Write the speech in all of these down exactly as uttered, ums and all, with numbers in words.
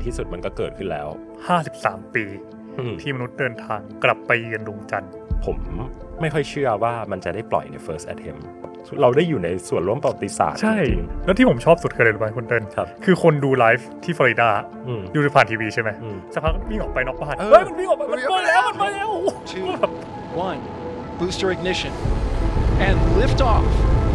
ที่สุดมันก็เกิดขึ้นแล้วห้าสิบสามปีที่มนุษย์เดินทางกลับไปเยือนดวงจันทร์ผมไม่ค่อยเชื่อว่ามันจะได้ปล่อยใน first attempt เราได้อยู่ในส่วนร่วมประวัติศาสตร์ใช่แล้วที่ผมชอบสุดคืออะไรรู้ไหมคุณเติ้ลคือคนดูไลฟ์ที่ฟลอริดาดูผ่านทีวีใช่ไหมสักพักวิ่งออกไปนอกบ้านเฮ้ยมันวิ่งออกไปมันไปแล้วมันไปแล้ว two one booster ignition and lift off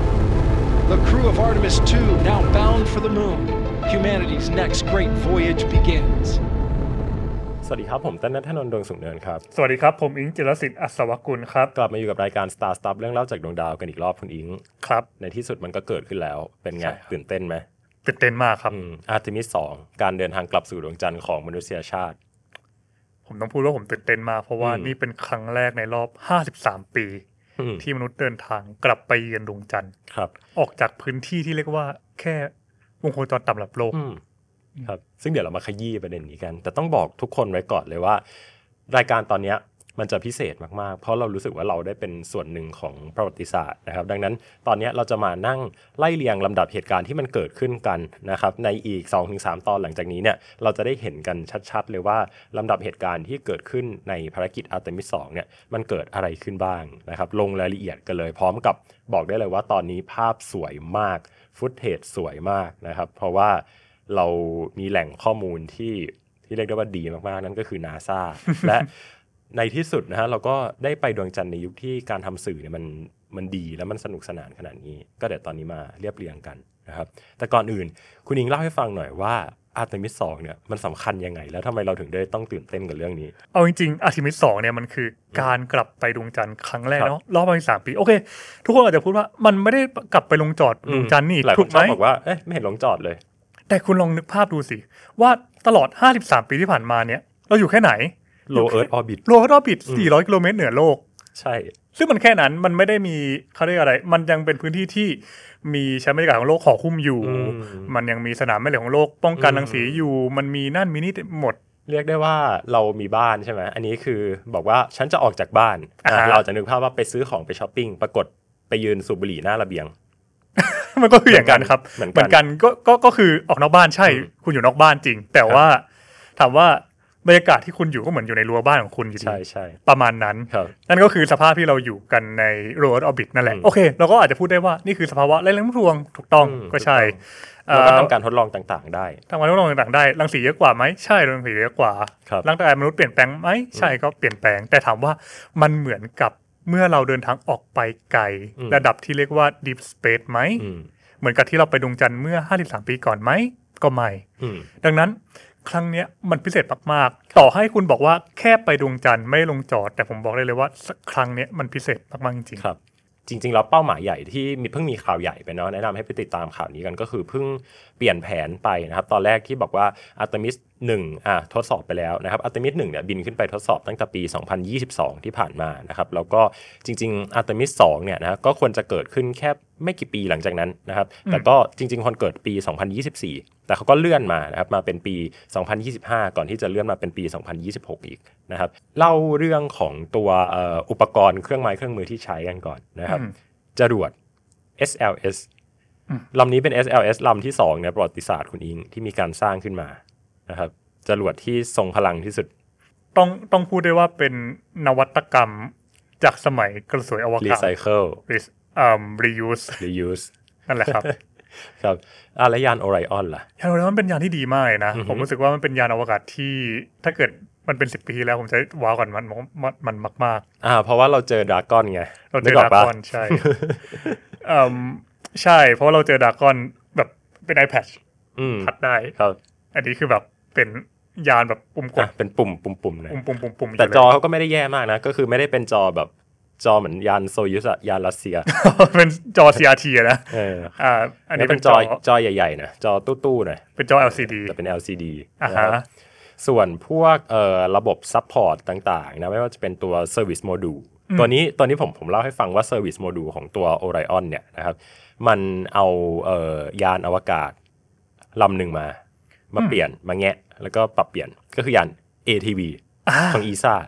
the crew of Artemis two now bound for the moon humanity's next great voyage begins สวัสดีครับผมเต้นณัฐนนท์ดวงสุขเนินครับสวัสดีครับผมอิงจิรศิษฐ์อัศวกุลครับกลับมาอยู่กับรายการ Star Stuff เรื่องเล่าจากดวงดาวกันอีกรอบคุณอิงครับในที่สุดมันก็เกิดขึ้นแล้วเป็นไงตื่นเต้นไหมตื่นเต้นมากครับอาร์เทมิสสองการเดินทางกลับสู่ดวงจันทร์ของมนุษยชาติผมต้องพูดว่าผมตื่นเต้นมากเพราะว่านี่เป็นครั้งแรกในรอบห้าสิบสามปีที่มนุษย์เดินทางกลับไปเยือนดวงจันทร์ครับออกจากพื้นที่ที่เรียกว่าแค่วงโคจรต่ำระดับโลกครับซึ่งเดี๋ยวเรามาขยี้ประเด็นนี้กันแต่ต้องบอกทุกคนไว้ก่อนเลยว่ารายการตอนนี้มันจะพิเศษมากๆเพราะเรารู้สึกว่าเราได้เป็นส่วนหนึ่งของประวัติศาสตร์นะครับดังนั้นตอนนี้เราจะมานั่งไล่เรียงลำดับเหตุการณ์ที่มันเกิดขึ้นกันนะครับในอีก สองถึงสาม ตอนหลังจากนี้เนี่ยเราจะได้เห็นกันชัดๆเลยว่าลำดับเหตุการณ์ที่เกิดขึ้นในภารกิจอาร์เทมิสสองเนี่ยมันเกิดอะไรขึ้นบ้างนะครับลงรายละเอียดกันเลยพร้อมกับบอกได้เลยว่าตอนนี้ภาพสวยมากฟุตเทจสวยมากนะครับเพราะว่าเรามีแหล่งข้อมูลที่ที่เรียกได้ว่าดีมากๆนั่นก็คือ NASA และในที่สุดนะฮะเราก็ได้ไปดวงจันทร์ในยุคที่การทำสื่อเนี่ยมันมันดีแล้วมันสนุกสนานขนาดนี้ก็เดี๋ยวตอนนี้มาเรียบเรียงกันนะครับแต่ก่อนอื่นคุณอิงเล่าให้ฟังหน่อยว่าอาร์เทมิสสองเนี่ยมันสำคัญยังไงแล้วทำไมเราถึงได้ต้องตื่นเต้นกับเรื่องนี้เอาจริงๆอาร์เทมิสสองเนี่ยมันคือการกลับไปดวงจันทร์ครั้งแรกเนาะรอบประมาณสามปีโอเคทุกคนอาจจะพูดว่ามันไม่ได้กลับไปลงจอดดวงจันทร์นี่ถูกไหมบอกว่าเอ๊ะไม่เห็นลงจอดเลยแต่คุณลองนึกภาพดูสิว่าตลอดห้าสิบสามปีที่ผ่านมาเนี่ยเราอยู่แค่ไหน Low Earth Orbit Low Earth Orbit สี่ร้อยกิโลเมตรเหนือโลกใช่ซึ่งมันแค่นั้นมันไม่ได้มีเขาเรียกอะไรมันยังเป็นพื้นที่ที่มีชั้นบรรยากาศของโลกห่อหุ้มอยู่มันยังมีสนามแม่เหล็กของโลกป้องกันรังสีอยู่มันมีนั่นมีนี่หมดเรียกได้ว่าเรามีบ้านใช่ไหมอันนี้คือบอกว่าฉันจะออกจากบ้านเราจะนึกภาพว่าไปซื้อของไปช้อปปิ้งปรากฏไปยืนสูบบุหรี่หน้าระเบียงมันก็คืออย่างนั้นครับเหมือนกันก็ก็ก็คือออกนอกบ้านใช่คุณอยู่นอกบ้านจริงแต่ว่าถามว่าบรรยากาศที่คุณอยู่ก็เหมือนอยู่ในรั้วบ้านของคุณอยู่ดีใช่ใช่ประมาณนั้นนั่นก็คือสภาพที่เราอยู่กันใน Low Earth Orbit นั่นแหละโอเคเราก็อาจจะพูดได้ว่านี่คือสภาวะไร้แรงโน้มถ่วงถูกต้องก็ใช่เราก็ทำการทดลองต่างๆได้ทำการทดลองต่างๆได้รังสีเยอะกว่าไหมใช่รังสีเยอะกว่าร่างกายมนุษย์เปลี่ยนแปลงไหมใช่ก็เปลี่ยนแปลงแต่ถามว่ามันเหมือนกับเมื่อเราเดินทางออกไปไกลระดับที่เรียกว่า Deep Space ไหมเหมือนกับที่เราไปดวงจันทร์เมื่อห้าสิบสามปีก่อนไหมก็ไม่ดังนั้นครั้งนี้มันพิเศษมากๆต่อให้คุณบอกว่าแค่ไปดวงจันทร์ไม่ลงจอดแต่ผมบอกได้เลยว่าครั้งนี้มันพิเศษมากๆจริงๆครับจริงๆแล้วเป้าหมายใหญ่ที่มีเพิ่งมีข่าวใหญ่ไปเนาะแนะนำให้ไปติดตามข่าวนี้กันก็คือเพิ่งเปลี่ยนแผนไปนะครับตอนแรกที่บอกว่าอาร์เทมิสหนึ่งอ่ะทดสอบไปแล้วนะครับอาร์เทมิสหนึ่งเนี่ยบินขึ้นไปทดสอบตั้งแต่ปีสองพันยี่สิบสองที่ผ่านมานะครับแล้วก็จริงๆอาร์เทมิสสองเนี่ยนะก็ควรจะเกิดขึ้นแค่ไม่กี่ปีหลังจากนั้นนะครับแต่ก็จริงๆควรเกิดปีสองพันยี่สิบสี่แต่เขาก็เลื่อนมานะครับมาเป็นปีสองพันยี่สิบห้าก่อนที่จะเลื่อนมาเป็นปีสองพันยี่สิบหกอีกนะครับเล่าเรื่องของตัวเอ่ออุปกรณ์เครื่องไม้เครื่องมือที่ใช้กันก่อนนะครับจรวด เอส แอล เอส ลำนี้เป็น เอส แอล เอส ลำที่สองในประวัติศาสตร์คุณอิงที่มีการสร้างขึ้นมานะครับจรวดที่ทรงพลังที่สุดต้องต้องพูดได้ว่าเป็นนวัตกรรมจากสมัยกระสวยอวกาศ Recycle อ่า reuse reuse นั่นแหละครับครับอ่ะแล้วยานโอไรออนล่ะยานโอไรออนเป็นยานที่ดีมากเลยนะผมรู้สึกว่ามันเป็นยานอวกาศที่ถ้าเกิดมันเป็นสิบปีแล้วผมจะว้าวก่อนมันมันมันมากๆอ่าเพราะว่าเราเจอดราก้อนไงเราเจอดราก้อนใช่อืมใช่เพราะเราเจอดราก้อนแบบเป็น iPad อืมพัดได้ครับอันนี้คือแบบเป็นยานแบบปุ่มกดเป็นปุ่มปุ่มๆนะปุ่มๆปุ่มๆแต่จอเขาก็ไม่ได้แย่มากนะก็คือไม่ได้เป็นจอแบบจอเหมือนยานโซยุสอะยานรัสเซียเป็นจอ ซี อาร์ ที นะเอออ่าอันนี้เป็นจอจอใหญ่ๆนะจอตู้ๆหน่อยเป็นจอ แอล ซี ดีแต่เป็น แอล ซี ดีอ่าฮะส่วนพวกเอ่อระบบซัพพอร์ตต่างๆนะไม่ว่าจะเป็นตัว Service Module ตัวนี้ตัวนี้ผมผมเล่าให้ฟังว่า Service Module ของตัว Orion เนี่ยนะครับมันเอาเอ่อยานอวกาศลำหนึ่งมามาเปลี่ยนมาแงะแล้วก็ปรับเปลี่ยนก็คือยาน เอ ที วี ของ อี เอส เอ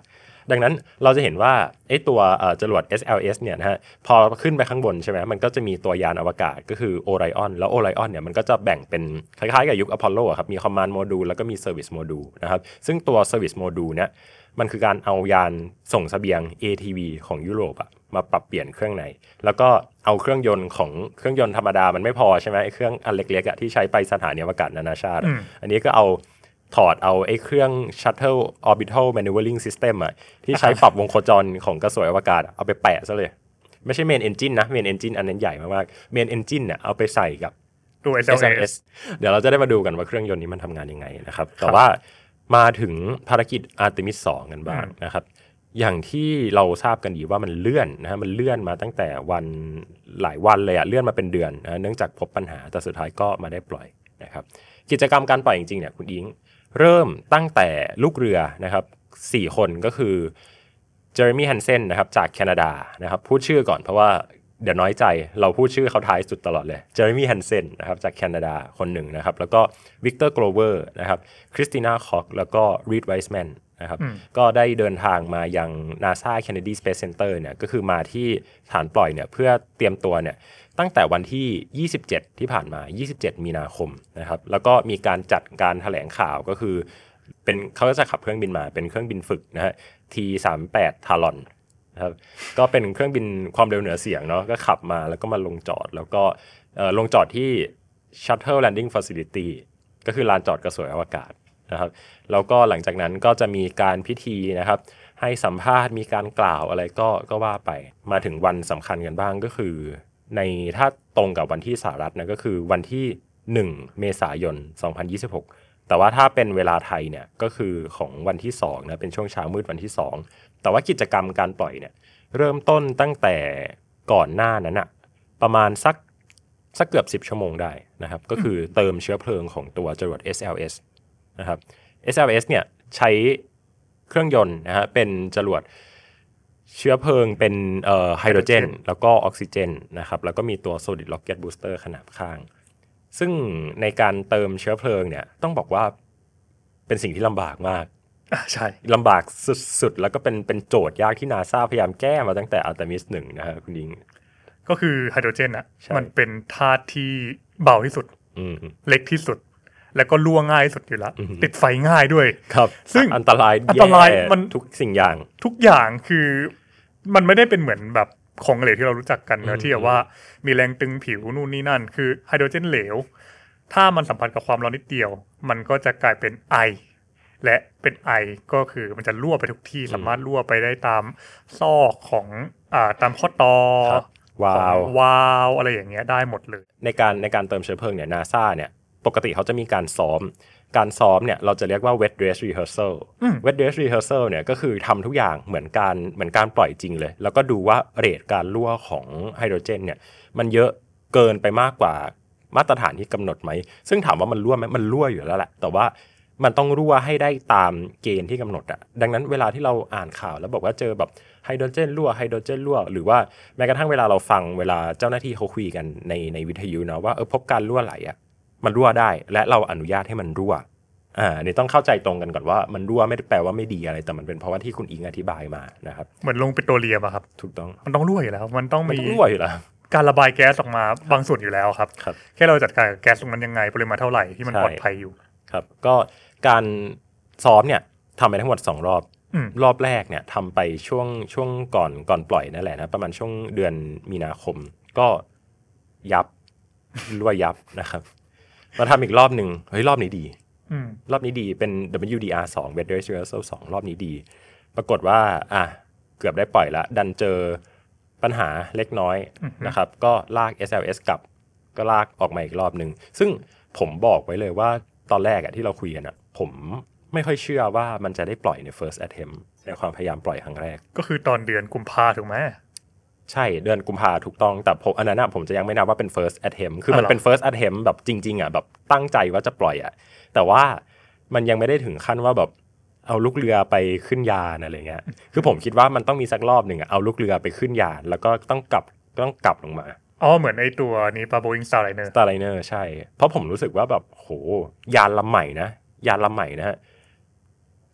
ดังนั้นเราจะเห็นว่าไอ้ตัวจรวด เอส แอล เอส เนี่ยนะฮะพอขึ้นไปข้างบนใช่ไหมมันก็จะมีตัวยานอวกาศก็คือโอไรออนแล้วโอไรออนเนี่ยมันก็จะแบ่งเป็นคล้ายๆกับยุคอพอลโลครับมีคอมมานด์โมดูลแล้วก็มีเซอร์วิสโมดูลนะครับซึ่งตัวเซอร์วิสโมดูลเนี่ยมันคือการเอายานส่งเสบียง เอ ที วี ของยุโรปอะมาปรับเปลี่ยนเครื่องในแล้วก็เอาเครื่องยนต์ของเครื่องยนต์ธรรมดามันไม่พอใช่ไหมไอ้เครื่องอันเล็กๆอะที่ใช้ไปสถานีอวกาศนานาชาติอันนี้ก็เอาถอดเอาไอ้เครื่อง Shuttle Orbital Maneuvering System อ่ะที่ใช้ปรับวงโคจรของกระสวยอวกาศเอาไปแปะซะเลยไม่ใช่ Main Engine นะ Main Engine อันนั้นใหญ่มากๆ Main Engine เนี่ยเอาไปใส่กับตัว เอส แอล เอสเดี๋ยวเราจะได้มาดูกันว่าเครื่องยนต์นี้มันทำงานยังไงนะครับแต่ว่ามาถึงภารกิจ Artemis สองกันบ้างนะครับอย่างที่เราทราบกันดีว่ามันเลื่อนนะฮะมันเลื่อนมาตั้งแต่วันหลายวันเลยอะเลื่อนมาเป็นเดือนนะเนื่องจากพบปัญหาแต่สุดท้ายก็มาได้ปล่อยนะครับกิจกรรมการปล่อยจริงๆเนี่ยคุณอิงเริ่มตั้งแต่ลูกเรือนะครับสี่คนก็คือเจอร์มี่ฮันเซนนะครับจากแคนาดานะครับพูดชื่อก่อนเพราะว่าเดี๋ยวน้อยใจเราพูดชื่อเขาท้ายสุดตลอดเลยเจอร์มี่ฮันเซนนะครับจากแคนาดาคนหนึ่งนะครับแล้วก็วิกเตอร์โกลเวอร์นะครับคริสติน่าคอกแล้วก็รีดไวส์แมนนะครับก็ได้เดินทางมายัง NASA Kennedy Space Center เนี่ยก็คือมาที่ฐานปล่อยเนี่ยเพื่อเตรียมตัวเนี่ยตั้งแต่วันที่ยี่สิบเจ็ดที่ผ่านมายี่สิบเจ็ดมีนาคมนะครับแล้วก็มีการจัดการแถลงข่าวก็คือเป็นเขาจะขับเครื่องบินมาเป็นเครื่องบินฝึกนะฮะ ที สามสิบแปด Talon นะครับก็เป็นเครื่องบินความเร็วเหนือเสียงเนาะก็ขับมาแล้วก็มาลงจอดแล้วก็ลงจอดที่ Shuttle Landing Facility ก็คือลานจอดกระสวยอวกาศนะครับแล้วก็หลังจากนั้นก็จะมีการพิธีนะครับให้สัมภาษณ์มีการกล่าวอะไรก็ก็ว่าไปมาถึงวันสำคัญกันบ้างก็คือในถ้าตรงกับวันที่สหรัฐนะก็คือวันที่หนึ่งเมษายนสองพันยี่สิบหกแต่ว่าถ้าเป็นเวลาไทยเนี่ยก็คือของวันที่สองนะเป็นช่วงเช้ามืดวันที่สองแต่ว่ากิจกรรมการปล่อยเนี่ยเริ่มต้นตั้งแต่ก่อนหน้านั้นอะประมาณสักสักเกือบสิบชั่วโมงได้นะครับก็คือเติมเชื้อเพลิงของตัวจรวด เอส แอล เอส นะครับ เอส แอล เอส เนี่ยใช้เครื่องยนต์นะฮะเป็นจรวดเชื้อเพลิงเป็นเอ่อไฮโดรเจนแล้วก็ออกซิเจนนะครับแล้วก็มีตัว Solid Rocket Booster ขนาบข้างซึ่งในการเติมเชื้อเพลิงเนี่ยต้องบอกว่าเป็นสิ่งที่ลำบากมากใช่ลำบากสุดๆแล้วก็เป็นเป็นโจทย์ยากที่ NASA พยายามแก้มาตั้งแต่ Artemis หนึ่งนะฮะคุณยิงก็คือไฮโดรเจนอ่ะมันเป็นธาตุที่เบาที่สุดเล็กที่สุดแล้วก็รั่วง่ายสุดอยู่แล้วติดไฟง่ายด้วยครับซึ่งอันตรายอันตรายมันทุกสิ่งอย่างทุกอย่างคือมันไม่ได้เป็นเหมือนแบบของเหลวที่เรารู้จักกันนะที่แบบว่ามีแรงตึงผิวนู่นนี่นั่นคือไฮโดรเจนเหลวถ้ามันสัมผัสกับความร้อนนิดเดียวมันก็จะกลายเป็นไอและเป็นไอก็คือมันจะรั่วไปทุกที่สามารถรั่วไปได้ตามซอกของอ่าตามข้อต่อวาล์ววาล์วอะไรอย่างเงี้ยได้หมดเลยในการในการเติมเชื้อเพลิงเนี่ย NASA เนี่ยปกติเขาจะมีการซ้อมการซ้อมเนี่ยเราจะเรียกว่า wet dress rehearsal wet dress rehearsal เนี่ยก็คือทำทุกอย่างเหมือนการเหมือนการปล่อยจริงเลยแล้วก็ดูว่าเรทการรั่วของไฮโดรเจนเนี่ยมันเยอะเกินไปมากกว่ามาตรฐานที่กำหนดไหมซึ่งถามว่ามันรั่วไหมมันรั่วอยู่แล้วแหละแต่ว่ามันต้องรั่วให้ได้ตามเกณฑ์ที่กำหนดอะดังนั้นเวลาที่เราอ่านข่าวแล้วบอกว่าเจอแบบไฮโดรเจนรั่วไฮโดรเจนรั่วหรือว่าแม้กระทั่งเวลาเราฟังเวลาเจ้าหน้าที่เขาคุยกันในในวิทยุนะว่าเออพบการรั่วไหลอะมันรั่วได้และเราอนุญาตให้มันรั่วอ่านี่ต้องเข้าใจตรงกันก่อนว่ามันรั่วไม่ได้แปลว่าไม่ดีอะไรแต่มันเป็นเพราะว่าที่คุณอิงอธิบายมานะครับเหมือนลงปิโตรเลียมอะครับถูกต้องมันต้องรั่วอยู่แล้วมันต้องมีรั่วอยู่แล้วการระบายแก๊สออกมาบางส่วนอยู่แล้วครับแค่เราจัดการกับแก๊สตรงนั้นยังไงปริมาณเท่าไหร่ที่มันปลอดภัยอยู่ครับก็การซ้อมเนี่ยทำไปทั้งหมดสองรอบรอบแรกเนี่ยทำไปช่วงช่วงก่อนก่อนปล่อยนั่นแหละนะประมาณช่วงเดือนมีนาคมก็ยับรั่วยับนะครับมาทำอีกรอบหนึ่งเฮ้ยรอบนี้ดีรอบนี้ดีเป็น ดับเบิลยู ดี อาร์ สอง Wet Dress Rehearsal สองรอบนี้ดีปรากฏว่าอ่ะเกือบได้ปล่อยละดันเจอปัญหาเล็กน้อยนะครับก็ลาก เอส แอล เอส กลับก็ลากออกมาอีกรอบหนึ่งซึ่งผมบอกไว้เลยว่าตอนแรกอะที่เราคุยกันอะผมไม่ค่อยเชื่อว่ามันจะได้ปล่อยใน first attempt ในความพยายามปล่อยครั้งแรกก็คือตอนเดือนกุมภาถูกไหมใช่เดือนกุมภาถูกต้องแต่ผมอันนั้นนะผมจะยังไม่นับว่าเป็น first attempt คือมันเป็น first attempt แบบจริงๆอ่ะแบบตั้งใจว่าจะปล่อยอ่ะแต่ว่ามันยังไม่ได้ถึงขั้นว่าแบบเอาลูกเรือไปขึ้นยานอะไรเงี้ยคือผมคิดว่ามันต้องมีสักรอบหนึ่งอ่ะเอาลูกเรือไปขึ้นยานแล้วก็ต้องกลับต้องกลับลงมาอ๋อเหมือนไอตัวนี้ปะ Boeing Starliner Starliner ใช่เพราะผมรู้สึกว่าแบบโหยานลำใหม่นะยานลำใหม่นะฮะ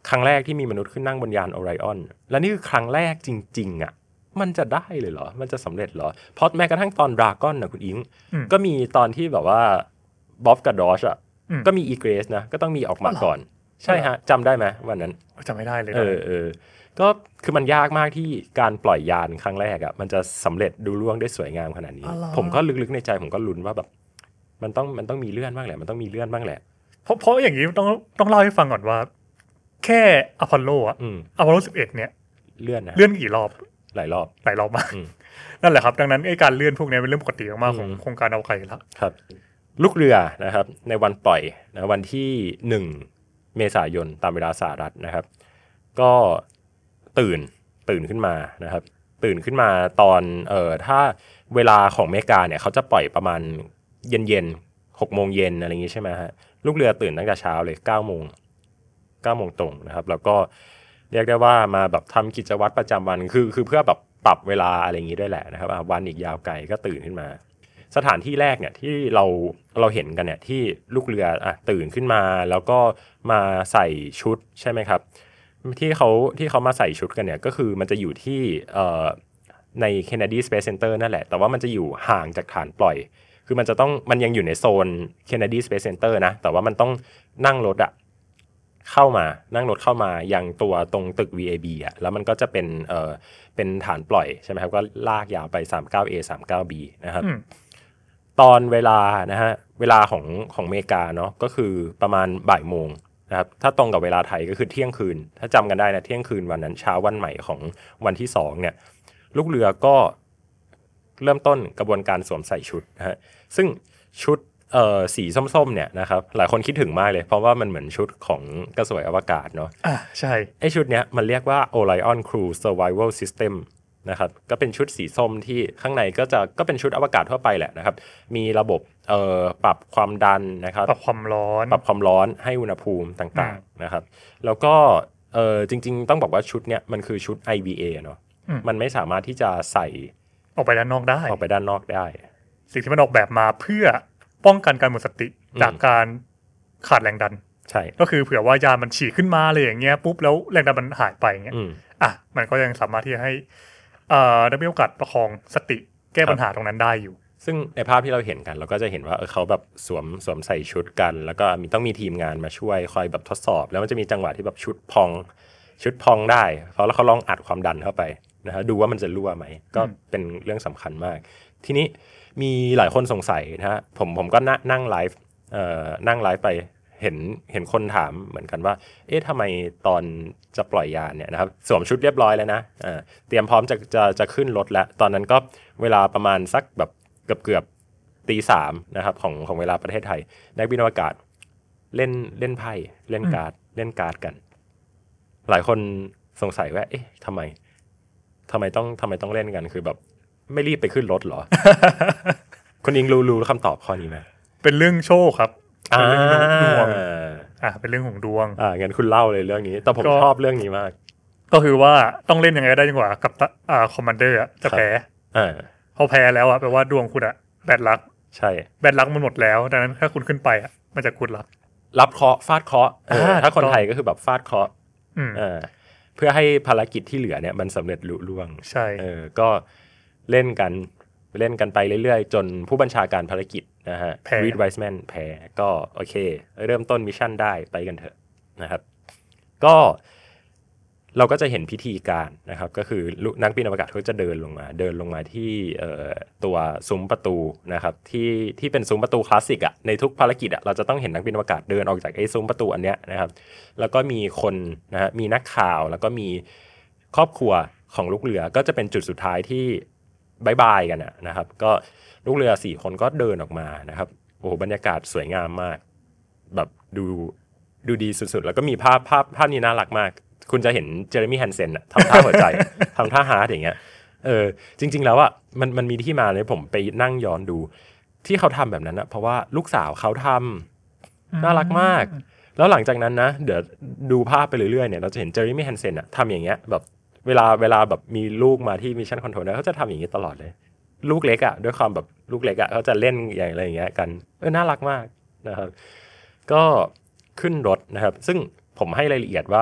ครั้งแรกที่มีมนุษย์ขึ้นนั่งบนยานโอไรออนและนี่คือครั้งแรกจริงๆอ่ะมันจะได้เลยเหรอมันจะสำเร็จเหรอเพราะแม้กระทั่งตอนดราก้อนนะคุณอิงก็มีตอนที่แบบว่าบ๊อบกับดอชอ่ะก็มีอีเกรสนะก็ต้องมีออกมาก่อนใช่ฮะจำได้ไหมวันนั้นจำไม่ได้เลยเออเออก็คือมันยากมากที่การปล่อยยานครั้งแรกอ่ะมันจะสำเร็จดูล่วงได้สวยงามขนาดนี้ผมก็ลึกๆในใจผมก็ลุ้นว่าแบบมันต้องมันต้องมีเลื่อนบ้างแหละมันต้องมีเลื่อนบ้างแหละเพราะเพราะอย่างนี้ต้องต้องเล่าให้ฟังก่อนว่าแค่อพอลโลอ่ะอพอลโลสิบเอ็ดเนี่ยเลื่อนนะเลื่อนกี่รอบหลายรอบหลายรอบมากนั่นแหละครับดังนั้นไอ้การเลื่อนพวกนี้เป็นเรื่องปกติมากๆของโครงการอวกาศแล้วครับลูกเรือนะครับในวันปล่อยนะวันที่หนึ่งเมษายนตามเวลาสหรัฐนะครับก็ตื่นตื่นขึ้นมานะครับตื่นขึ้นมาตอนเอ่อถ้าเวลาของอเมริกาเนี่ยเขาจะปล่อยประมาณเย็นๆหกโมงเย็นอะไรอย่างงี้ใช่ไหมฮะลูกเรือตื่นตั้งแต่เช้าเลยเก้าโมงเก้าโมงตรงนะครับแล้วก็เรียกได้ว่ามาแบบทำกิจวัตรประจำวันคือคือเพื่อแบบปรับเวลาอะไรอย่างงี้ด้วยแหละนะครับวันอีกยาวไกลก็ตื่นขึ้นมาสถานที่แรกเนี่ยที่เราเราเห็นกันเนี่ยที่ลูกเรืออ่ะตื่นขึ้นมาแล้วก็มาใส่ชุดใช่ไหมครับที่เขาที่เขามาใส่ชุดกันเนี่ยก็คือมันจะอยู่ที่เอ่อใน Kennedy Space Center นั่นแหละแต่ว่ามันจะอยู่ห่างจากฐานปล่อยคือมันจะต้องมันยังอยู่ในโซน Kennedy Space Center นะแต่ว่ามันต้องนั่งรถอะเข้ามานั่งรถเข้ามายังตัวตรงตึก วี เอ บี อ่ะแล้วมันก็จะเป็นเอ่อเป็นฐานปล่อยใช่ไหมครับก็ลากยาวไป สามสิบเก้า เอ สามสิบเก้า บี นะครับตอนเวลานะฮะเวลาของของอเมริกาเนาะก็คือประมาณบ่ายโมงนะครับถ้าตรงกับเวลาไทยก็คือเที่ยงคืนถ้าจำกันได้นะเที่ยงคืนวันนั้นเช้าวันใหม่ของวันที่สองเนี่ยลูกเรือก็เริ่มต้นกระบวนการสวมใส่ชุดนะฮะซึ่งชุดเอ่อสีส้มๆเนี่ยนะครับหลายคนคิดถึงมากเลยเพราะว่ามันเหมือนชุดของกระสวยอวกาศเนาะอ่าใช่ไอชุดเนี้ยมันเรียกว่า Orion Crew Survival System นะครับก็เป็นชุดสีส้มที่ข้างในก็จะก็เป็นชุดอวกาศทั่วไปแหละนะครับมีระบบเอ่อปรับความดันนะครับปรับความร้อนปรับความร้อนให้อุณหภูมิต่างๆนะครับแล้วก็เอ่อจริงๆต้องบอกว่าชุดเนี้ยมันคือชุด ไอ วี เอ เนาะมันไม่สามารถที่จะใส่ออกไปด้านนอกได้ออกไปด้านนอกได้สิ่งที่มันออกแบบมาเพื่อป้องกันการหมดสติจากการขาดแรงดันใช่ก็คือเผื่อว่ายานมันฉีกขึ้นมาเลยอย่างเงี้ยปุ๊บแล้วแรงดันมันหายไปอย่างเงี้ยอ่ะมันก็ยังสามารถที่จะให้อ่าได้มีโอกาสประคองสติแก้ปัญหาตรงนั้นได้อยู่ซึ่งในภาพที่เราเห็นกันเราก็จะเห็นว่าเออเขาแบบสวมสวมใส่ชุดกันแล้วก็มีต้องมีทีมงานมาช่วยคอยแบบทดสอบแล้วมันจะมีจังหวะที่แบบชุดพองชุดพองได้เพราะแล้วเขาลองอัดความดันเข้าไปนะฮะดูว่ามันจะรั่วไหมก็เป็นเรื่องสำคัญมากทีนี้มีหลายคนสงสัยนะฮะผมผมก็นั่งไลฟ์เอ่อนั่งไลฟ์ไปเห็นเห็นคนถามเหมือนกันว่าเอ๊ะทำไมตอนจะปล่อยยานเนี่ยนะครับสวมชุดเรียบร้อยแล้วนะอ่าเตรียมพร้อมจะจะจะขึ้นรถแล้วตอนนั้นก็เวลาประมาณสักแบบเกือบเกือบตีสามนะครับของของเวลาประเทศไทยนักบินอวกาศเล่นเล่นไพ่เล่นการ์ดเล่นการ์ดกันหลายคนสงสัยว่าเอ๊ะทำไมทำไมต้องทำไมต้องเล่นกันคือแบบไม่รีบไปขึ้นรถเหรอ คุณอิงรู้รู้คำตอบข้อนี้ไหมเป็นเรื่องโชคครับเป็นเรื่องดวงอ่าเป็นเรื่องของดวงอ่างั้นคุณเล่าเลยเรื่องนี้แต่ผมชอบเรื่องนี้มากก็คือว่าต้องเล่นยังไงได้จนกว่ากับอ่าคอมมานเดอร์จะแพ้อ่าพอแพ้แล้วอ่ะแปลว่าดวงคุณอ่ะแบดลัคใช่แบดลัคมันหมดแล้วดังนั้นถ้าคุณขึ้นไปอ่ะมันจะกุดลัครับเคราะห์ฟาดเคราะห์ถ้าคนไทยก็คือแบบฟาดเคราะห์อ่าเพื่อให้ภารกิจที่เหลือเนี่ยมันสำเร็จลุล่วงใช่เออก็เล่นกันเล่นกันไปเรื่อยๆจนผู้บัญชาการภารกิจนะฮะรีดไวส์แมนแพ้ก็โอเคเริ่มต้นมิชชั่นได้ไปกันเถอะนะครับก็เราก็จะเห็นพิธีการนะครับก็คือนักบินอวกาศเขาจะเดินลงมาเดินลงมาที่ตัวซุ้มประตูนะครับที่ที่เป็นซุ้มประตูคลาสสิกอ่ะในทุกภารกิจอ่ะเราจะต้องเห็นนักบินอวกาศเดินออกจากไอ้ซุ้มประตูอันเนี้ยนะครับแล้วก็มีคนนะฮะมีนักข่าวแล้วก็มีครอบครัวของลูกเรือก็จะเป็นจุดสุดท้ายที่บายบายกันนะครับก็ลูกเรือสี่คนก็เดินออกมานะครับโอ้โหบรรยากาศสวยงามมากแบบดูดูดีสุดๆแล้วก็มีภาพภาพภาพนี้น่ารักมากคุณจะเห็นเจอร์มี่แฮนเซนทำท่าหัวใจ ทำท่าฮาร์ดอย่างเงี้ยเออจริงๆแล้วอ่ะมันมันมีที่มาเลยผมไปนั่งย้อนดูที่เขาทำแบบนั้นนะเพราะว่าลูกสาวเขาทำน่ารักมากแล้วหลังจากนั้นนะเดี๋ยวดูภาพไปเรื่อยๆเนี่ยเราจะเห็นเจอร์มี่แฮนเซนอ่ะทำอย่างเงี้ยแบบเวลาเวลาแบบมีลูกมาที่มิชชั่นคอนโทรลเขาจะทำอย่างนี้ตลอดเลยลูกเล็กอ่ะด้วยความแบบลูกเล็กอ่ะเขาจะเล่นอย่างอะไรอย่างเงี้ยกันเออน่ารักมากนะครับก็ขึ้นรถนะครับซึ่งผมให้รายละเอียดว่า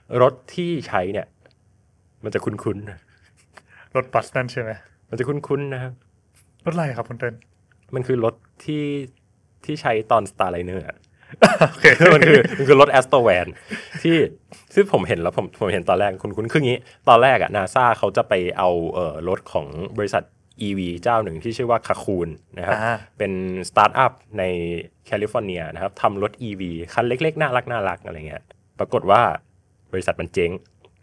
รถที่ใช้เนี่ยมันจะคุ้นๆรถบัสนั่นใช่ไหมมันจะคุ้นๆนะครับรถอะไรครับคุณเติ้ลมันคือรถที่ที่ใช้ตอน Starliner อ่ะโอเคมันคือมันคือรถ Astrovan ที่ซึ่งผมเห็นแล้วผมผมเห็นตอนแรกคุ้นๆคืองี้ตอนแรกอ่ะ NASA เขาจะไปเอาเอ่อรถของบริษัท อี วี เจ้าหนึ่งที่ชื่อว่า Cocoon นะครับเป็นสตาร์ทอัพในแคลิฟอร์เนียนะครับทำรถ อี วี คันเล็กๆน่ารักน่ารักอะไรเงี้ยปรากฏว่าบริษัทมันเจ๊ง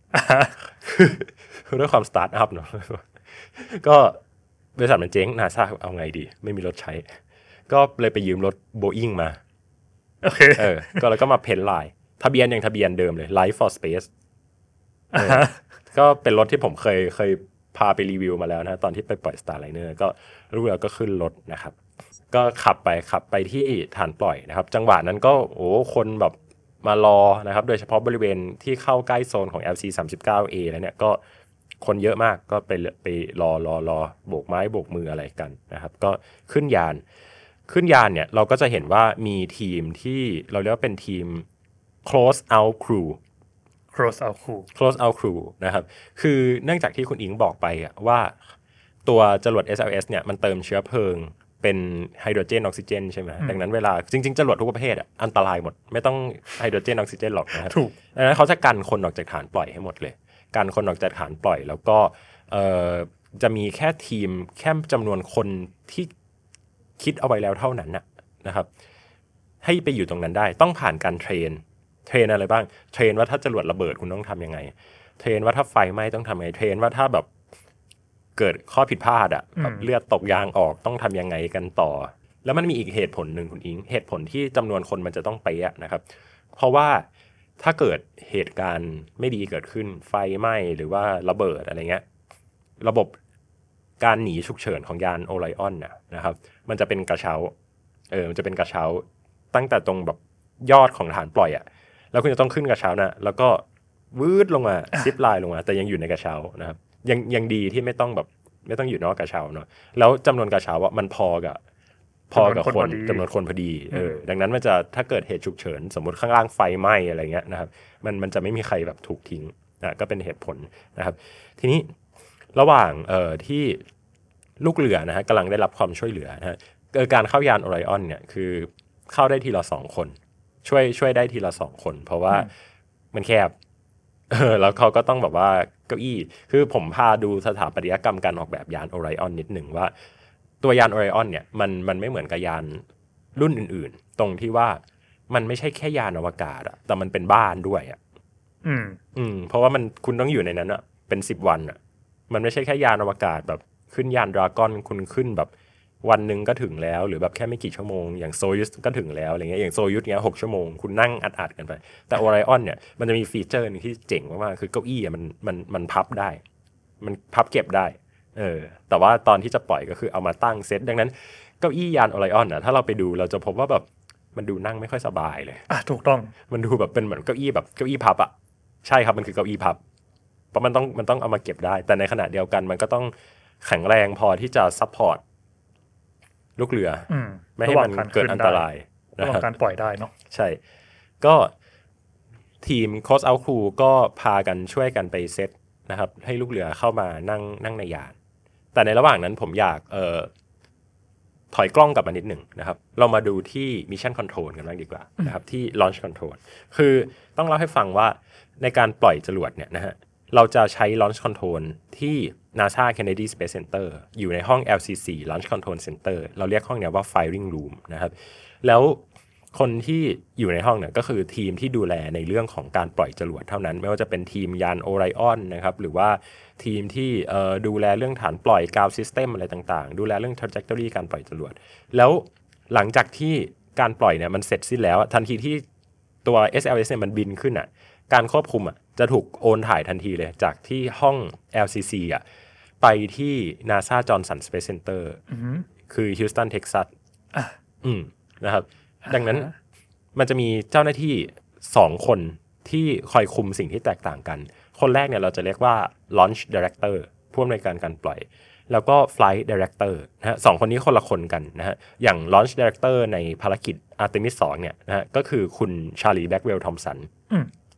ด้วยความสตาร์ทอัพเนาะก็บริษัทมันเจ๊ง NASA เอาไงดีไม่มีรถใช้ก็เลยไปยืมรถ Boeing มาโอเคเออก็แล้วก็มาเพ้นลายทะเบียนยังทะเบียนเดิมเลย Life for Space ก็เป็นรถที่ผมเคยเคยพาไปรีวิวมาแล้วนะตอนที่ไปปล่อย Starliner ก็รู้แล้วก็ขึ้นรถนะครับก็ขับไปขับไปที่ฐานปล่อยนะครับจังหวะนั้นก็โอ้คนแบบมารอนะครับโดยเฉพาะบริเวณที่เข้าใกล้โซนของ แอล ซี สามสิบเก้า เอ แล้วเนี่ยก็คนเยอะมากก็ไปไปรอรอรอโบกไม้โบกมืออะไรกันนะครับก็ขึ้นยานขึ้นยานเนี่ยเราก็จะเห็นว่ามีทีมที่เราเรียกว่าเป็นทีม close out crew close out crew close out crew นะครับคือเนื่องจากที่คุณอิงบอกไปอะว่าตัวจรวด เอส แอล เอส เนี่ยมันเติมเชื้อเพลิงเป็นไฮโดรเจนออกซิเจนใช่ไหมดังนั้นเวลาจริงๆจรวดทุกประเภทอะอันตรายหมดไม่ต้องไฮโดรเจนออกซิเจนหรอกนะครับถูกดังนั้นเขาจะกันคนออกจากฐานปล่อยให้หมดเลยกันคนออกจากฐานปล่อยแล้วก็จะมีแค่ทีมแค่จำนวนคนที่คิดเอาไว้แล้วเท่านั้นนะนะครับให้ไปอยู่ตรงนั้นได้ต้องผ่านการเทรนเทรนอะไรบ้างเทรนว่าถ้าจรวดระเบิดคุณต้องทำยังไงเทรนว่าถ้าไฟไหม้ต้องทำยังไงเทรนว่าถ้าแบบเกิดข้อผิดพลาดอะแบบเลือดตกยางออกต้องทำยังไงกันต่อแล้วมันมีอีกเหตุผลหนึ่งคุณอิงเหตุผลที่จำนวนคนมันจะต้องเป๊ะนะครับเพราะว่าถ้าเกิดเหตุการณ์ไม่ดีเกิดขึ้นไฟไหม้หรือว่าระเบิดอะไรเงี้ยระบบการหนีฉุกเฉินของยานโอไลออนน่ะนะครับมันจะเป็นกระเช้าเออมันจะเป็นกระเช้าตั้งแต่ตรงแบบยอดของฐานปล่อยอ่ะแล้วคุณจะต้องขึ้นกระเช้านะแล้วก็วืดลงมาซิปไลน์ลงมาแต่ยังอยู่ในกระเช้านะครับยังยังดีที่ไม่ต้องแบบไม่ต้องอยู่นอกกระเช้าเนาะแล้วจำนวนกระเช้าอ่ะมันพอกับพอกับคนจำนวนคนพอดีเออดังนั้นมันจะถ้าเกิดเหตุฉุกเฉินสมมติข้างล่างไฟไหม้อะไรเงี้ยนะครับมันมันจะไม่มีใครแบบถูกทิ้งนะก็เป็นเหตุผลนะครับทีนี้ระหว่างเอ่อที่ลูกเรือนะฮะกำลังได้รับความช่วยเหลือนะฮะการเข้ายานโอไรออนเนี่ยคือเข้าได้ทีละสองคนช่วยช่วยได้ทีละสองคนเพราะว่ามันแคบเออแล้วเขาก็ต้องแบบว่าเก้าอี้คือผมพาดูสถาปัตยกรรมการออกแบบยานโอไรออนนิดหนึ่งว่าตัวยานโอไรออนเนี่ยมันมันไม่เหมือนกับยานรุ่นอื่นๆตรงที่ว่ามันไม่ใช่แค่ยานอวกาศอะแต่มันเป็นบ้านด้วยอะอืมอืมเพราะว่ามันคุณต้องอยู่ในนั้นอะเป็นสิบวันอะมันไม่ใช่แค่ยานอวกาศแบบขึ้นยานดราก้อนคุณขึ้นแบบวันหนึ่งก็ถึงแล้วหรือแบบแค่ไม่กี่ชั่วโมงอย่างโซยุสก็ถึงแล้วอะไรเงี้ยอย่างโซยุสเนี้ยหกชั่วโมงคุณนั่งอัดๆกันไปแต่โอไรออนเนี่ยมันจะมีฟีเจอร์นึงที่เจ๋งมากๆคือเก้าอี้อ่ะมันมันมันพับได้มันพับเก็บได้เออแต่ว่าตอนที่จะปล่อยก็คือเอามาตั้งเซตดังนั้นเก้าอี้ยานโอไรออนอ่ะถ้าเราไปดูเราจะพบว่าแบบมันดูนั่งไม่ค่อยสบายเลยอ่ะถูกต้องมันดูแบบเป็นเหมือนเก้าอี้แบบเก้าอี้พับอ่ะใช่ครับมันคือเก้าอี้พับเพราะมันต้องมันต้องเอามาเก็บได้แต่ในขณะเดียวกันมันก็ต้องแข็งแรงพอที่จะซัพพอร์ตลูกเรือไม่ให้มันเกิดอันตรายระหว่างการปล่อยได้เนาะใช่ก็ทีมโค้ชเอาท์ครูก็พากันช่วยกันไปเซตนะครับให้ลูกเรือเข้ามานั่งนั่งในยานแต่ในระหว่างนั้นผมอยากเอ่อถอยกล้องกลับมานิดหนึ่งนะครับเรามาดูที่ Mission Control กันบ้างดีกว่านะครับที่ Launch Control คือต้องเล่าให้ฟังว่าในการปล่อยจรวดเนี่ยนะฮะเราจะใช้ Launch Control ที่ NASA Kennedy Space Center อยู่ในห้อง แอล ซี ซี Launch Control Center เราเรียกห้องนี้ว่า Firing Room นะครับแล้วคนที่อยู่ในห้องเนี่ยก็คือทีมที่ดูแลในเรื่องของการปล่อยจรวดเท่านั้นไม่ว่าจะเป็นทีมยานโอไรออนนะครับหรือว่าทีมที่ดูแลเรื่องฐานปล่อย Ground System อะไรต่างๆดูแลเรื่อง trajectory การปล่อยจรวดแล้วหลังจากที่การปล่อยเนี่ยมันเสร็จสิ้นแล้วทันทีที่ตัว เอส แอล เอส เนี่ยมันบินขึ้นอ่ะการควบคุมอ่ะจะถูกโอนถ่ายทันทีเลยจากที่ห้อง แอล ซี ซี อ่ะไปที่ NASA Johnson Space Center คือ Houston Texas อืมนะครับดังนั้นมันจะมีเจ้าหน้าที่สองคนที่คอยคุมสิ่งที่แตกต่างกันคนแรกเนี่ยเราจะเรียกว่า Launch Director ผู้อำนวยการการปล่อยแล้วก็ Flight Director นะฮะสองคนนี้คนละคนกันนะฮะอย่าง Launch Director ในภารกิจ Artemis สองเนี่ยนะฮะก็คือคุณชาลีแบ็กเวลทอมสัน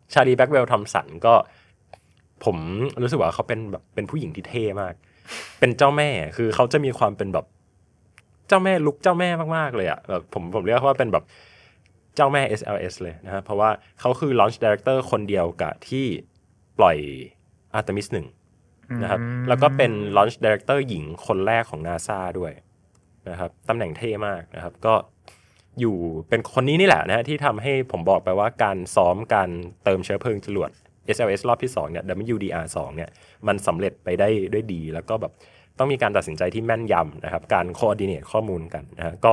ชาลีแบ็กเวลทอมสันก็ผมรู้สึกว่าเขาเป็นแบบเป็นผู้หญิงที่เท่มากเป็นเจ้าแม่คือเขาจะมีความเป็นแบบเจ้าแม่ลุกเจ้าแม่มากๆเลยอ่ะแบบผมผมเรียกว่าเป็นแบบเจ้าแม่ เอส แอล เอส เลยนะฮะเพราะว่าเขาคือ launch director คนเดียวกับที่ปล่อย Artemis หนึ่งนะครับแล้วก็เป็น launch director หญิงคนแรกของ NASA ด้วยนะครับตำแหน่งเท่มากนะครับก็อยู่เป็นคนนี้นี่แหละนะฮะที่ทำให้ผมบอกไปว่าการซ้อมการเติมเชื้อเพลิงจรวด เอส แอล เอส รอบที่สองเนี่ย ดับเบิลยู ดี อาร์ สองเนี่ยมันสำเร็จไปได้ด้วยดีแล้วก็แบบต้องมีการตัดสินใจที่แม่นยำนะครับการ coordinate ข้อมูลกันนะฮะก็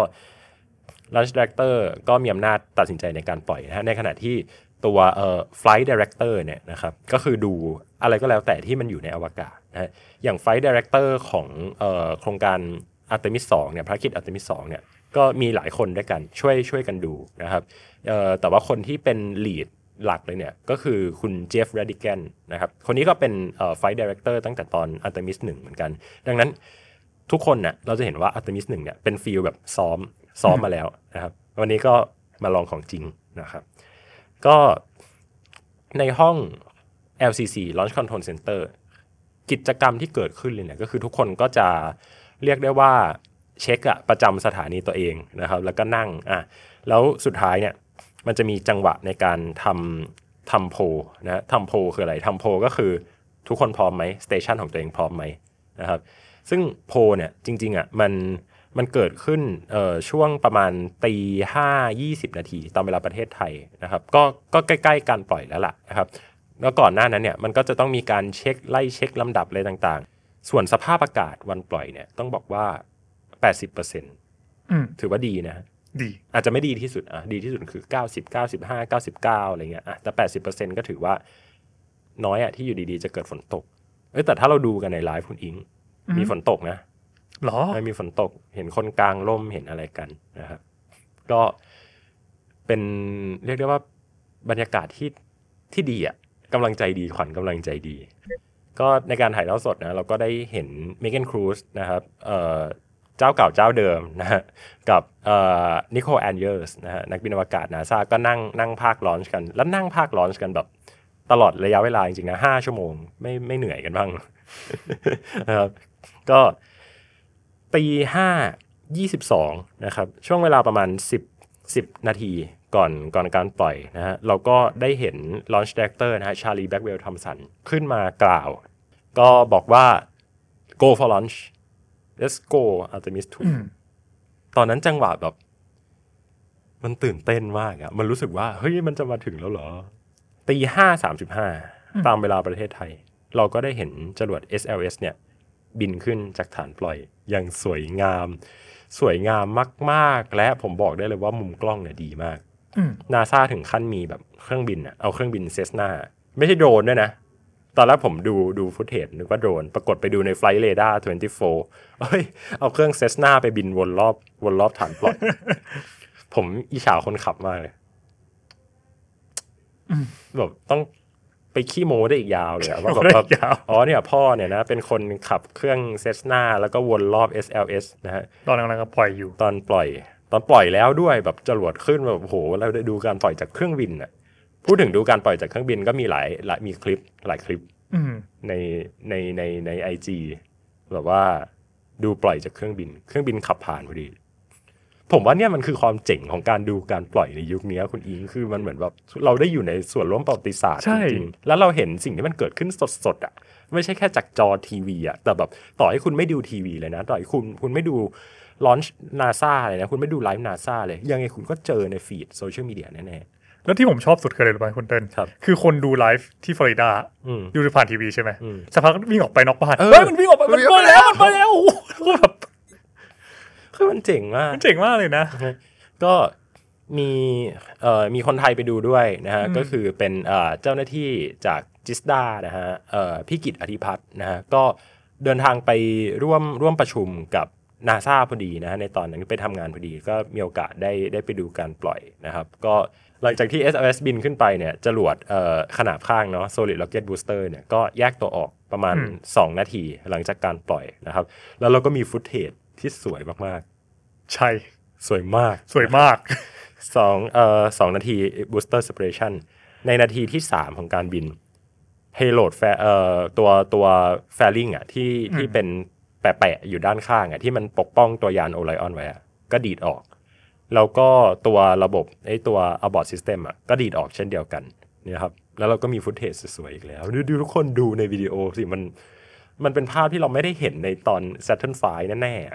launch director ก็มีอำนาจตัดสินใจในการปล่อยนะฮะในขณะที่ตัวเอ่อ flight director เนี่ยนะครับก็คือดูอะไรก็แล้วแต่ที่มันอยู่ในอวกาศนะฮะอย่าง flight director ของเอ่อโครงการ Artemis สองเนี่ยภารกิจ Artemis สองเนี่ยก็มีหลายคนด้วยกันช่วยช่วยกันดูนะครับเอ่อแต่ว่าคนที่เป็น lead หลักเลยเนี่ยก็คือคุณเจฟ แรดิแกนนะครับคนนี้ก็เป็นเอ่อ flight director ตั้งแต่ตอน Artemis หนึ่งเหมือนกันดังนั้นทุกคนเนี่ยเราจะเห็นว่า Artemis หนึ่งเนี่ยเป็นฟีลแบบซ้อมซ้อมมาแล้วนะครับวันนี้ก็มาลองของจริงนะครับก็ในห้อง แอล ซี ซี Launch Control Center กิจกรรมที่เกิดขึ้นเลยเนี่ยก็คือทุกคนก็จะเรียกได้ว่าเช็คอะประจำสถานีตัวเองนะครับแล้วก็นั่งอ่ะแล้วสุดท้ายเนี่ยมันจะมีจังหวะในการทำทำโพลนะทำโพลคืออะไรทำโพลก็คือทุกคนพร้อมไหมสเตชันของตัวเองพร้อมไหมนะครับซึ่งโพลเนี่ยจริงๆอ่ะมันมันเกิดขึ้นเอ่อช่วงประมาณตีห้ายี่สิบนาทีตามเวลาประเทศไทยนะครับก็ก็ใกล้ๆการปล่อยแล้วล่ะนะครับแล้วก่อนหน้านั้นเนี่ยมันก็จะต้องมีการเช็คไล่เช็คลำดับอะไรต่างๆส่วนสภาพอากาศวันปล่อยเนี่ยต้องบอกว่า แปดสิบเปอร์เซ็นต์อืมถือว่าดีนะดีอาจจะไม่ดีที่สุดอ่ะดีที่สุดคือเก้าสิบ เก้าสิบห้า เก้าสิบเก้าอะไรเงี้ยอ่ะแต่ แปดสิบเปอร์เซ็นต์ ก็ถือว่าน้อยอ่ะที่อยู่ดีๆจะเกิดฝนตกเอ้ยแต่ถ้าเราดูกันในไลฟ์คุณอิงมีฝนตกนะหรอไม่มีฝนตกเห็นคนกลางร่มเห็นอะไรกันนะครับก็เป็นเรียกได้ว่าบรรยากาศที่ที่ดีอ่ะกำลังใจดีขวัญกำลังใจดีก็ในการถ่ายทอดสดนะเราก็ได้เห็นเมแกนครูซนะครับเอ่อเจ้าเก่าเจ้าเดิมนะฮะกับเอ่อนิโคลแอนเยอร์สนะฮะนักบินอวกาศ NASA ก็นั่งนั่งภาคลอนช์กันแล้วนั่งภาคลอนช์กันแบบตลอดระยะเวลาจริงๆนะห้าชั่วโมงไม่ไม่เหนื่อยกันบ้าง นะครับก็ตีห้ายี่สิบสองนะครับช่วงเวลาประมาณสิบ สิบนาทีก่อนก่อนการปล่อยนะฮะเราก็ได้เห็น launch director นะฮะชาลีแบ็กเวลทอมสันขึ้นมากล่าวก็บอกว่า go for launch let's go Artemis ทูตอนนั้นจังหวะแบบมันตื่นเต้นมากอะมันรู้สึกว่าเฮ้ยมันจะมาถึงแล้วเหรอตีห้าสามสิบห้าตามเวลาประเทศไทยเราก็ได้เห็นจรวด เอส แอล เอส เนี่ยบินขึ้นจากฐานปล่อยอย่างสวยงามสวยงามมากๆและผมบอกได้เลยว่ามุมกล้องเนี่ยดีมาก NASA ถึงขั้นมีแบบเครื่องบินอะเอาเครื่องบินเซสนาไม่ใช่โดรนด้วยนะตอนแรกผมดูดูฟุตเทจนึกว่าโดรนปรากฏไปดูใน Flight Radar ยี่สิบสี่เอ้ยเอาเครื่องเซสนาไปบินวนรอบวนรอบฐานปล่อย ผมอิจฉาคนขับมากเลยแบบต้องไปขี้โม้ได้อีกยาวเลยว่าแบบอ๋อเนี่ยพ่อเนี่ยนะเป็นคนขับเครื่องเซสนาแล้วก็วนรอบ เอส แอล เอส นะฮะตอนนั้นก็ปล่อยอยู่ตอนปล่อยตอนปล่อยแล้วด้วยแบบจรวดขึ้นแบบโหเราได้ดูการปล่อยจากเครื่องบินน่ะพูดถึงดูการปล่อยจากเครื่องบินก็มีหลายหลายมีคลิปหลายคลิปในในในใน ไอ จี แบบว่าดูปล่อยจากเครื่องบินเครื่องบินขับผ่านพอดีผมว่าเนี่ยมันคือความเจ๋งของการดูการปล่อยในยุคนี้คุณอิงคือมันเหมือนแบบเราได้อยู่ในส่วนร่วมประวัติศาสตร์จริงๆแล้วเราเห็นสิ่งที่มันเกิดขึ้นสดๆอ่ะไม่ใช่แค่จากจอทีวีอ่ะแต่แบบต่อให้คุณไม่ดูทีวีเลยนะต่อให้คุณคุณไม่ดูลอนช์ NASA เลยนะคุณไม่ดูไลฟ์ NASA เลยยังไงคุณก็เจอในฟีดโซเชียลมีเดียแน่ๆแล้วที่ผมชอบสุดคืออะไรรู้ไหมคุณเติ้ลคือคนดูไลฟ์ที่ฟลอริดาดูผ่านทีวีใช่ไหมสักพักวิ่งออกไปนอกบ้านเฮ้ยมันวิ่งออกไปมันไปแล้วมันไปแล้วคือแบบคือมันเจ๋งมากมันเจ๋งมากเลยนะก็มีเอ่อมีคนไทยไปดูด้วยนะฮะก็คือเป็นเอ่อเจ้าหน้าที่จากจิสดานะฮะเอ่อพี่กิตอธิพัฒน์นะฮะก็เดินทางไปร่วมร่วมประชุมกับ NASA พอดีนะฮะในตอนนั้นไปทำงานพอดีก็มีโอกาสได้ได้ไปดูการปล่อยนะครับก็หลังจากที่ เอส แอล เอส บินขึ้นไปเนี่ยจรวดเอ่อขนาบข้างเนาะ Solid Rocket Booster เนี่ยก็แยกตัวออกประมาณสองนาทีหลังจากการปล่อยนะครับแล้วเราก็มีฟุตเทจที่สวยมากๆใช่สวยมากสวยมากสองเอ่อสองนาที Booster Separation ในนาทีที่สามของการบิน payload แฟเอ่อตัวตัว fairing อ่ะที่ที่เป็นแปะๆอยู่ด้านข้างอ่ะที่มันปกป้องตัวยาน Orion ไว้อ่ะก็ดีดออกแล้วก็ตัวระบบไอ้ตัว abort system อ่ะก็ดีดออกเช่นเดียวกันนี่ครับแล้วเราก็มีฟุตเทจสวยๆอีกแล้วดูทุกคนดูในวิดีโอสิมันมันเป็นภาพที่เราไม่ได้เห็นในตอน Saturn ไฟว์แน่ๆ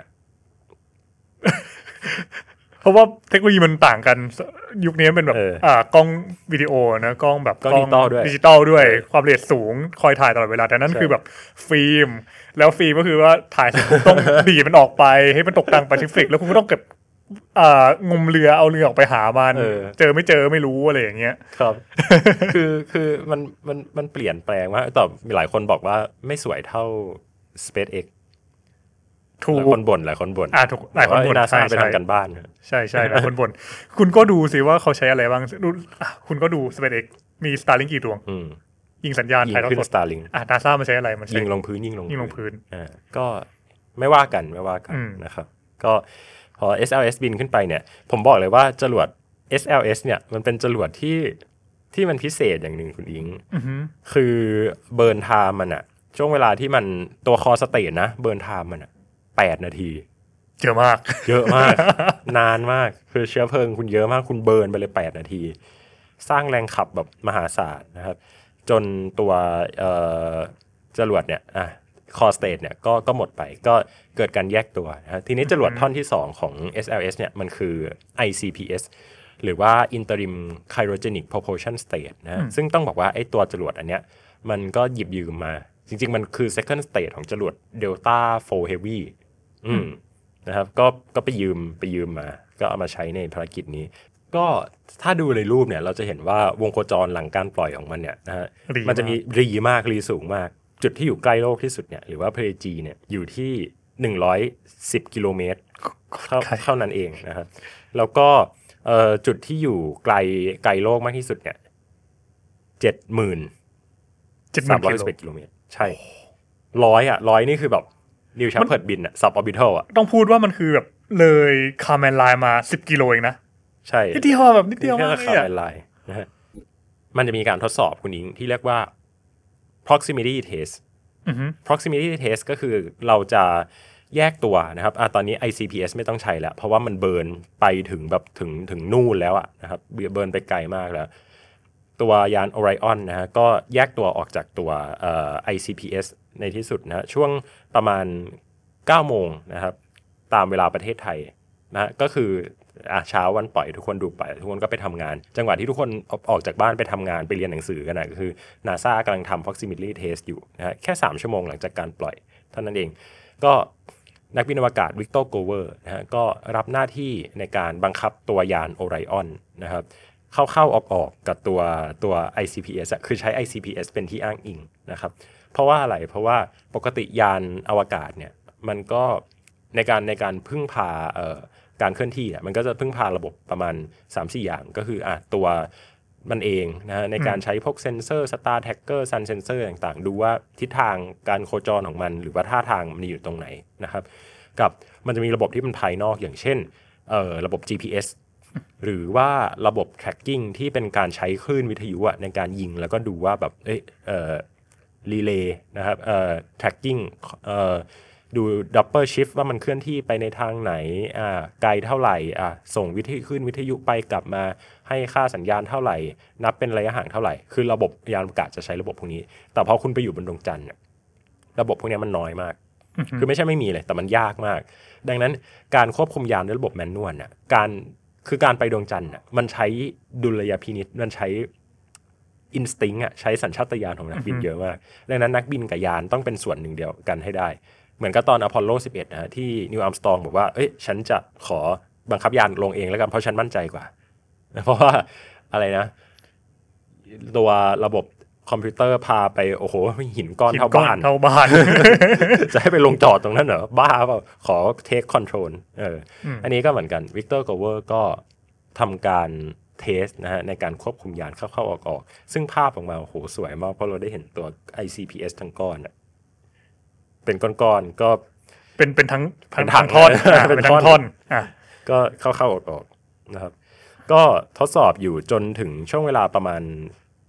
เพราะว่าเทคโนโลยีมันต่างกันยุคนี้เป็นแบบอ่ากล้องวิดีโอนะกล้องแบบกล้องดิจิตอลด้วยดิจิตอลด้วยความละเอียดสูงคอยถ่ายตลอดเวลาแต่นั่นคือแบบฟิล์มแล้วฟิล์มก็คือว่าถ่ายเสร็จต้องดีมันออกไปให้มันตกกลางแปซิฟิกแล้วคุณก็ต้องเก็บอ่างมเรือเอาเรือออกไปหามันเจอไม่เจอไม่รู้อะไรอย่างเงี้ยครับ คือคือมันมันมันเปลี่ยนแปลงมากแต่มีหลายคนบอกว่าไม่สวยเท่า SpaceXหลายคนบ่นหลายคนบ่นอ่าถูกหลายคนบ่น NASA ไปทำกันบ้านใช่ใช่หลายคนบ่นคุณก็ดูสิว่าเขาใช้อะไรบ้างคุณก็ดู SpaceX มี Starlink กี่ดวงยิงสัญญาณถ่ายทอดสด Starlink อ่ะ NASA มันใช้อะไรมันยิงลงพื้นยิงลงยิงลงพื้นอ่าก็ไม่ว่ากันไม่ว่ากันนะครับก็พอ เอส แอล เอส บินขึ้นไปเนี่ยผมบอกเลยว่าจรวด เอส แอล เอส เนี่ยมันเป็นจรวดที่ที่มันพิเศษอย่างหนึ่งคุณอิงคือเบิร์นไทม์มันอะช่วงเวลาที่มันตัวคอสเตทนะเบิร์นไทม์มันอะแปดนาทีเยอะมากเยอะมากนานมากคือเชื้อเพลิงคุณเยอะมากคุณเบิร์นไปเลยแปดนาทีสร้างแรงขับแบบมหาศาลนะครับจนตัวจรวดเนี่ยอ่ะคอสเตทเนี่ยก็ก็หมดไปก็เกิดการแยกตัวนะทีนี้จรวดท่อนที่สองของ เอส แอล เอส เนี่ยมันคือ ไอ ซี พี เอส หรือว่า Interim Cryogenic Propulsion State นะซึ่งต้องบอกว่าไอ้ตัวจรวดอันเนี้ยมันก็หยิบยืมมาจริงๆมันคือ second stage ของจรวด Delta โฟร์ Heavy อืมนะครับก็ก็ไปยืมไปยืมมาก็เอามาใช้ในภารกิจนี้ก็ถ้าดูในรูปเนี่ยเราจะเห็นว่าวงโคจรหลังการปล่อยของมันเนี่ยนะฮะมันจะมีรีมากรีสูงมากจุดที่อยู่ใกล้โลกที่สุดเนี่ยหรือว่าเพรจีเนี่ยอยู่ที่หนึ่งร้อยสิบกิโลเมตรเท่าเท่านั้นเองนะครับแล้วก็เอ่อจุดที่อยู่ไกลไกลโลกมากที่สุดเนี่ยเจ็ดหมื่นสามร้อยสิบเอ็ดกิโลเมตรใช่ร้อยอ่ะร้อยนี่คือแบบนิวแชมเพิร์ดบินอ่ะซับออร์บิทัลอ่ะต้องพูดว่ามันคือแบบเลยคาร์แมนไลน์มาสิบกิโลเองนะใช่นิดเดียวแบบนิดเดียวมากเลยอ่ะคาร์แมนไลน์นะฮะมันจะมีการทดสอบคุณหญิงที่เรียกว่า proximity test proximity test ก็คือเราจะแยกตัวนะครับอ่ะตอนนี้ ไอ ซี พี เอส ไม่ต้องใช้แล้วเพราะว่ามันเบิร์นไปถึงแบบถึงถึงนู่นแล้วอ่ะนะครับเบิร์นไปไกลมากแล้วตัวยาน Orion นะฮะก็แยกตัวออกจากตัวเอ่อ ไอ ซี พี เอส ในที่สุดนะช่วงประมาณเก้าโมงนะครับตามเวลาประเทศไทยนะก็คืออ่ะเช้าวันปล่อยทุกคนดูไปทุกคนก็ไปทำงานจังหวะที่ทุกคนออกจากบ้านไปทำงานไปเรียนหนังสือกันนะก็คือ NASA กำลังทำ proximity test อยู่นะฮะแค่สามชั่วโมงหลังจากการปล่อยเท่านั้นเองก็นักบินอวกาศวิกตอร์โกเวอร์นะฮะก็รับหน้าที่ในการบังคับตัวยาน Orion นะครับเข้าๆออกๆกับตัวตัว ไอ ซี พี เอส อ่ะคือใช้ ไอ ซี พี เอส เป็นที่อ้างอิงนะครับเพราะว่าอะไรเพราะว่าปกติยานอวกาศเนี่ยมันก็ในการในการพึ่งพาเอ่อการเคลื่อนที่อ่ะมันก็จะพึ่งพาระบบประมาณ สามสี่ อย่างก็คืออ่ะตัวมันเองนะฮะในการใช้พวกเซนเซอร์ Star Tracker Sun Sensor ต่างๆดูว่าทิศทางการโคจรของมันหรือว่าท่าทางมันอยู่ตรงไหนนะครับกับมันจะมีระบบที่เป็นภายนอกอย่างเช่นเอ่อระบบ จี พี เอส หรือว่าระบบ tracking ที่เป็นการใช้คลื่นวิทยุในการยิงแล้วก็ดูว่าแบบเอ้ยเอ่อรีเลย์นะครับเอ่อ tracking เอ่อดู double shift ว่ามันเคลื่อนที่ไปในทางไหนอ่าไกลเท่าไหร่อ่าส่งวิทยุคลื่นวิทยุไปกลับมาให้ค่าสัญญาณเท่าไหร่นับเป็นระยะห่างเท่าไหร่คือระบบยานอวกาศจะใช้ระบบพวกนี้แต่พอคุณไปอยู่บนดวงจันทร์ระบบพวกนี้มันน้อยมากคือไม่ใช่ไม่มีเลยแต่มันยากมากดังนั้นการควบคุมยานด้วยระบบแมนนวลน่ะการคือการไปดวงจันทร์น่ะมันใช้ดุลยพินิจมันใช้อินสติ้งอ่ะใช้สัญชาตญาณของนักบินเยอะมากดังนั้นนักบินกับยานต้องเป็นส่วนหนึ่งเดียวกันให้ได้เหมือนกับตอนอพอลโลสิบเอ็ดนะที่นิวอัร์มสตรองบอกว่าเอ้ยฉันจะขอบังคับยานลงเองแล้วกันเพราะฉันมั่นใจกว่าเพราะว่าอะไรนะตัวระบบคอมพิวเตอร์พาไปโอ้โหหินก้อนเท่าบ้านเท่าบ้านจะให้ไปลงจอดตรงนั้นเหรอบ้าเปล่าขอเทคคอนโทรลเอออันนี้ก็เหมือนกันวิกเตอร์โกเวอร์ก็ทำการเทสนะฮะในการควบคุมยานเข้าๆออกๆซึ่งภาพออกมาโอ้โหสวยมากเพราะเราได้เห็นตัว ไอ ซี พี เอส ทั้งก้อนอ่ะเป็นก้อนๆก็เป็นเป็นทั้งเป็นทั้งท่อนเป็นทั้งท่อนอ่ะก็เข้าๆออกๆนะครับก็ทดสอบอยู่จนถึงช่วงเวลาประมาณ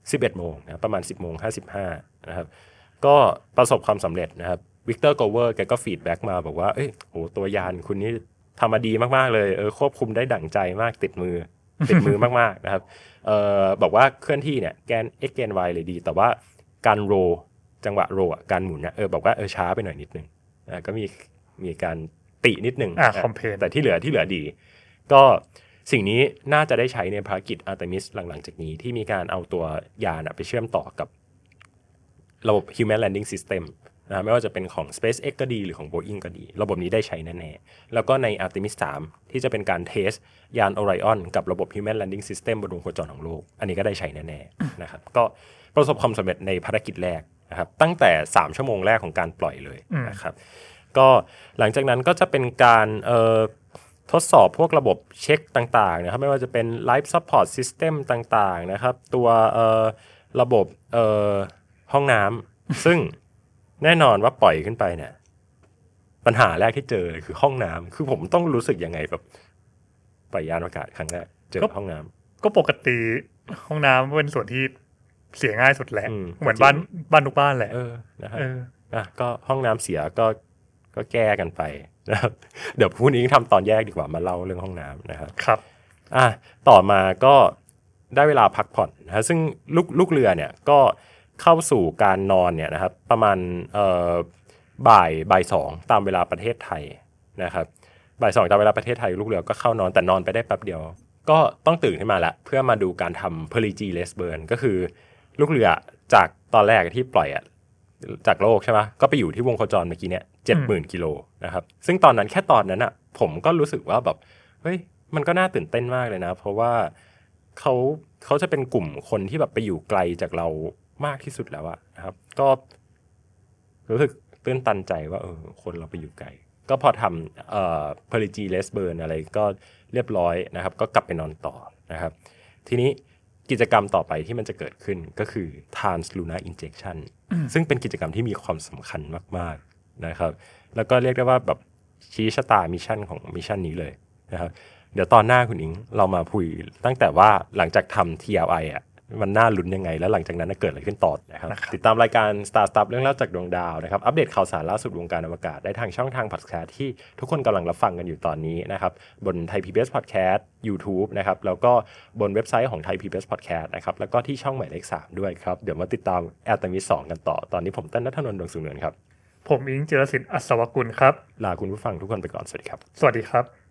สิบเอ็ดโมงนะประมาณ สิบโมงห้าสิบห้านะครับก็ประสบความสำเร็จนะครับวิกเตอร์โกเวอร์แกก็ฟีดแบ็กมาบอกว่าเอ้ยโหตัวยานคุณนี่ทำมาดีมากๆเลยเออควบคุมได้ดั่งใจมากติดมือ ติดมือมากๆนะครับเอ่อบอกว่าเคลื่อนที่เนี่ยแกน x แกน y เลยดีแต่ว่าการโรจังหวะโรอ่ะการหมุนเนี่ยเออบอกว่าเออช้าไปหน่อยนิดนึงอ่าก็มีมีการตินิดนึงอ่าคอมเพลนแต่ที่เหลือที่เหลือดีก็สิ่งนี้น่าจะได้ใช้ในภารกิจ Artemis หลังๆจากนี้ที่มีการเอาตัวยานไปเชื่อมต่อกับระบบ Human Landing System นะไม่ว่าจะเป็นของ SpaceX ก็ดีหรือของ Boeing ก็ดีระบบนี้ได้ใช้แน่ๆแล้วก็ใน Artemis สามที่จะเป็นการเทสยาน Orion กับระบบ Human Landing System บนดวงโคจรของโลกอันนี้ก็ได้ใช้แน่ๆนะครับก็ประสบความสำเร็จในภารกิจแรกนะครับตั้งแต่สามชั่วโมงแรกของการปล่อยเลยนะครับก็หลังจากนั้นก็จะเป็นการเอ่อทดสอบพวกระบบเช็คต่างๆนะครับไม่ว่าจะเป็น Life Support System ต่างๆนะครับตัวเอ่อระบบเอ่อห้องน้ำ ซึ่งแน่นอนว่าปล่อยขึ้นไปเนี่ยปัญหาแรกที่เจอเลยคือห้องน้ำคือผมต้องรู้สึกยังไงแบบปล่อยยานอวกาศครั้งแรกเจอห้องน้ำก็ปกติห้องน้ำเป็นส่วนที่เสียง่ายสุดแหละเหมือนบ้านบ้านทุกบ้านแหละเออนะครับอ่ะก็ห้องน้ำเสียก็ก็แก้กันไปนะครับเดี๋ยวพรุ่งนี้ทำตอนแยกดีกว่ามาเล่าเรื่องห้องน้ำนะครับครับอ่ะต่อมาก็ได้เวลาพักผ่อนนะซึ่งลูกลูกเรือเนี่ยก็เข้าสู่การนอนเนี่ยนะครับประมาณเอ่อบ่ายบ่ายสองตามเวลาประเทศไทยนะครับบ่ายสองตามเวลาประเทศไทยลูกเรือก็เข้านอนแต่นอนไปได้แป๊บเดียวก็ต้องตื่นขึ้นมาละเพื่อมาดูการทำ Perigee Rest Burn ก็คือลูกเรือจากตอนแรกที่ปล่อยอะจากโลกใช่ไหมก็ไปอยู่ที่วงโคจรเมื่อกี้เนี่ยเจ็ดหมื่นกิโลนะครับซึ่งตอนนั้นแค่ตอนนั้นอะผมก็รู้สึกว่าแบบเฮ้ยมันก็น่าตื่นเต้นมากเลยนะเพราะว่าเขาเขาจะเป็นกลุ่มคนที่แบบไปอยู่ไกลจากเรามากที่สุดแล้วอะนะครับก็รู้สึกตื้นตันใจว่าเออคนเราไปอยู่ไกลก็พอทำเอ่อ Perigee Rest Burn อะไรก็เรียบร้อยนะครับก็กลับไปนอนต่อนะครับทีนี้กิจกรรมต่อไปที่มันจะเกิดขึ้นก็คือ Translunar Injection ซึ่งเป็นกิจกรรมที่มีความสำคัญมากๆนะครับแล้วก็เรียกได้ว่าแบบชี้ชะตามิชชั่นของมิชชั่นนี้เลยนะครับเดี๋ยวตอนหน้าคุณอิงเรามาคุยตั้งแต่ว่าหลังจากทำ ที แอล ไอ อ่ะมันน่าลุ้นยังไงแล้วหลังจากนั้นเกิดอะไรขึ้นต่อนะครับติดตามรายการ Star Stuff เรื่องเล่าจากดวงดาวนะครับอัปเดตข่าวสารล่าสุดวงการอวกาศได้ทางช่องทางพอดแคสต์ที่ทุกคนกำลังรับฟังกันอยู่ตอนนี้นะครับบน Thai พี บี เอส Podcast YouTube นะครับแล้วก็บนเว็บไซต์ของ Thai พี บี เอส Podcast นะครับแล้วก็ที่ช่องหมายเลขสามด้วยครับเดี๋ยวมาติดตาม Artemis สองกันต่อตอนนี้ผมเต้นณัฐนนท์ ดวงสุเนินครับผมอิงเจริญศิลป์อัศวกุลครับลาคุณผู้ฟังทุกคนไปก่อนสวัสดีครับสวัสดีครับ